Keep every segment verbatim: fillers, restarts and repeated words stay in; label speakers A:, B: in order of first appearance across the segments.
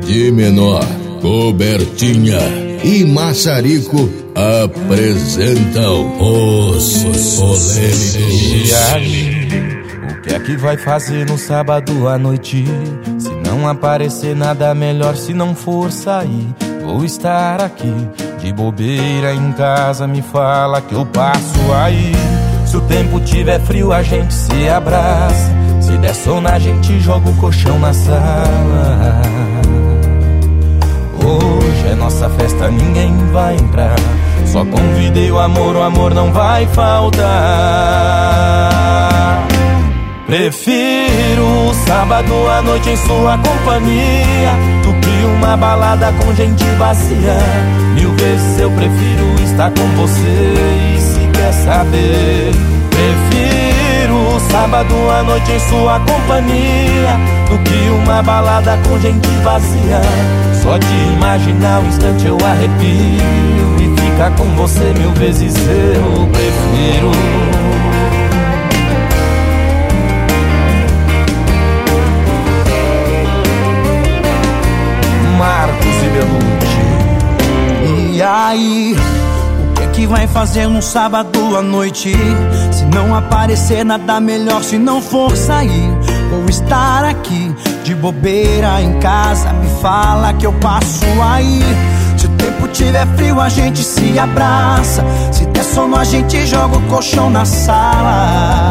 A: de menor, Cobertinha e Massarico apresentam os polêmicos.
B: E aí, o que é que vai fazer no sábado à noite? Se não aparecer nada melhor, se não for sair, vou estar aqui de bobeira em casa. Me fala que eu passo aí. Se o tempo tiver frio, a gente se abraça. Se der sono, a gente joga o colchão na sala. Hoje é nossa festa, ninguém vai entrar. Só convidei o amor, o amor não vai faltar. Prefiro o sábado à noite em sua companhia do que uma balada com gente vazia. Mil vezes eu prefiro estar com você. E se quer saber, prefiro o sábado à noite em sua companhia do que uma balada com gente vazia. Só de imaginar o instante eu arrepio. E ficar com você mil vezes eu prefiro. Marcos e Belucci.
C: E aí, o que é que vai fazer num sábado à noite? Se não aparecer nada melhor, se não for sair, vou estar aqui de bobeira em casa. Me fala que eu passo aí. Se o tempo tiver frio, a gente se abraça. Se der sono, a gente joga o colchão na sala.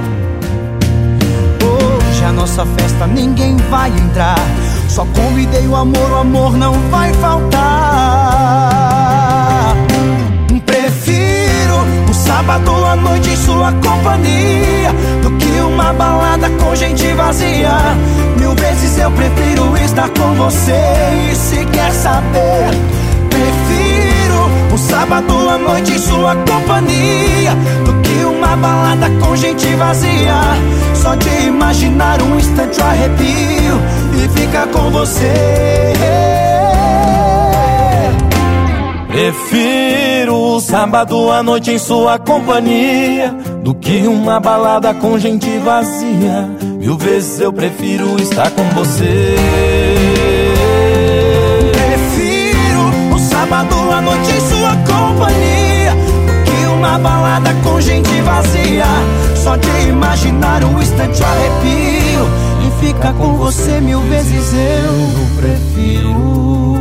C: Hoje é a nossa festa, ninguém vai entrar. Só convidei o amor, o amor não vai faltar. Prefiro o sábado à noite em sua companhia do que uma balada com gente vazia. Mil vezes eu prefiro estar com você. E se quer saber, prefiro o sábado à noite em sua companhia do que uma balada com gente vazia. Só de imaginar um instante eu arrepio e ficar com você.
B: Prefiro o sábado à noite em sua companhia do que uma balada com gente vazia. Mil vezes eu prefiro estar com você.
C: Prefiro o sábado à noite em sua companhia do que uma balada com gente vazia. Só de imaginar um instante eu arrepio e ficar com você mil vezes eu prefiro.